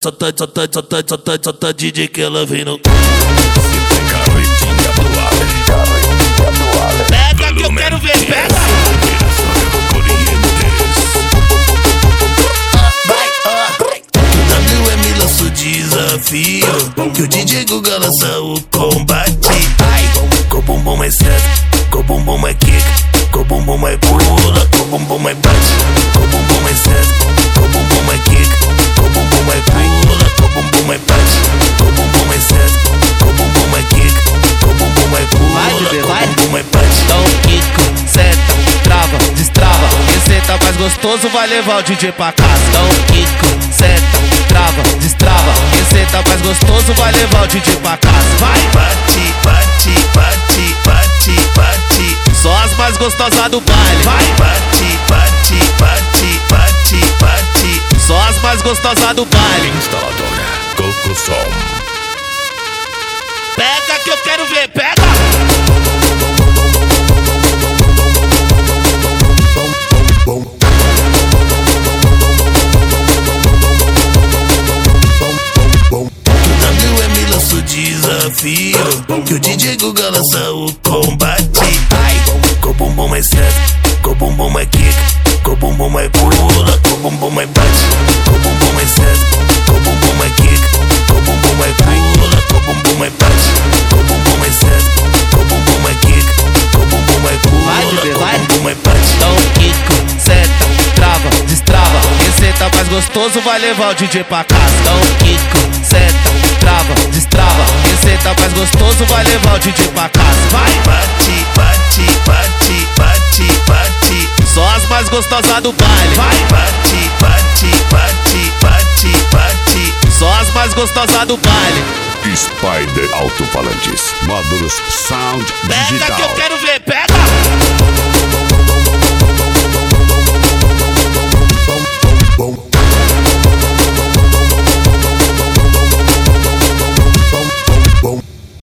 Solta DJ que ela vem no... Pega que eu quero ver, pega! WM lança o desafio, que o DJ Guga lança o combate. Ai, com bumbum mais certo, com bumbum mais kick, com bumbum mais pula, com bumbum mais bate, com bumbum mais certo, com bumbum mais kick, com bumbum mais pula, com bumbum mais bate, com bumbum mais certo, com bumbum mais kick, com bumbum mais pula, com bumbum mais bate. Dá um quico, senta, trava, destrava. Quem senta mais gostoso vai levar o DJ pra casa. Dá um quico, senta, trava, destrava. Quem senta mais gostoso vai levar o DJ pra casa. Vai! Bate, bate, bate, bate, bate. Só as mais gostosas do baile. Vai! Bate, bate, bate, bate, bate. Só as mais gostosas do baile. Instaladora Coco Som. Pega que eu quero ver, pega! WM lança o desafio, que o DJ Guga lança o combate. Ai, com bumbum mais certo, com bumbum mais kick, com bumbum mais pula, com bumbum mais bate, com bumbum mais certo, com bumbum mais kick, com bumbum mais pula, com bumbum mais bate, com bumbum mais certo, com bumbum mais kick, com bumbum mais pula, com bumbum mais bate. Dá um quico, senta, trava, destrava. Quem senta mais gostoso vai levar o DJ pra casa. Dá um quico, senta, trava, destrava. Quem senta mais gostoso vai levar o DJ pra casa. Vai! Bate, bate, bate, bate, bate. Só as mais gostosas do baile. Vai! Bate, bate, bate, bate, bate. Só as mais gostosas do baile. Spider Alto-Falantes. Módulos Sound Pega Digital. que eu quero ver, pega!